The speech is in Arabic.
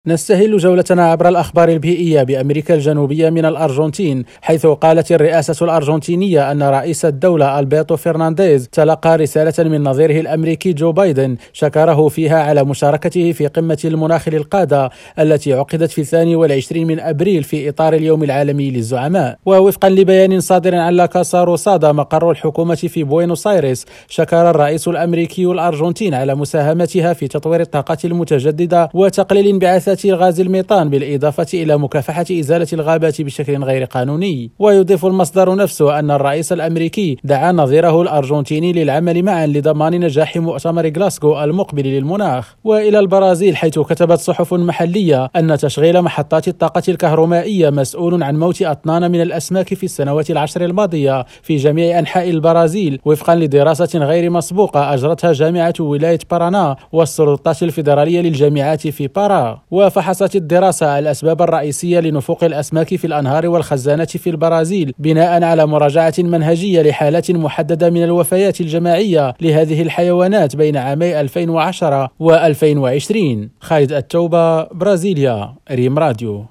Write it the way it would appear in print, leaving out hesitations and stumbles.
نستهل جولتنا عبر الأخبار البيئية بأمريكا الجنوبية من الأرجنتين، حيث قالت الرئاسة الأرجنتينية أن رئيس الدولة ألبرتو فرنانديز تلقى رسالة من نظيره الأمريكي جو بايدن شكره فيها على مشاركته في قمة المناخ للقادة التي عقدت في 22 من أبريل في إطار اليوم العالمي للزعماء. ووفقا لبيان صادر عن لا كاسا روسادا مقر الحكومة في بوينوس آيرس، شكر الرئيس الأمريكي الأرجنتين على مساهمتها في تطوير الطاقة المتجددة وتقليل انبعاثات غاز الميثان، بالإضافة إلى مكافحة إزالة الغابات بشكل غير قانوني. ويضيف المصدر نفسه أن الرئيس الأمريكي دعا نظيره الأرجنتيني للعمل معا لضمان نجاح مؤتمر غلاسكو المقبل للمناخ. وإلى البرازيل، حيث كتبت صحف محلية أن تشغيل محطات الطاقة الكهرومائية مسؤول عن موت أطنان من الأسماك في السنوات العشر الماضية في جميع أنحاء البرازيل، وفقا لدراسة غير مسبوقة أجرتها جامعة ولاية بارانا والسلطات الفيدرالية للجامعات في بارا. وفحصت الدراسة الأسباب الرئيسية لنفوق الأسماك في الأنهار والخزانات في البرازيل بناء على مراجعة منهجية لحالات محددة من الوفيات الجماعية لهذه الحيوانات بين عامي 2010 و2020. خالد التوبة، برازيليا، ريم راديو.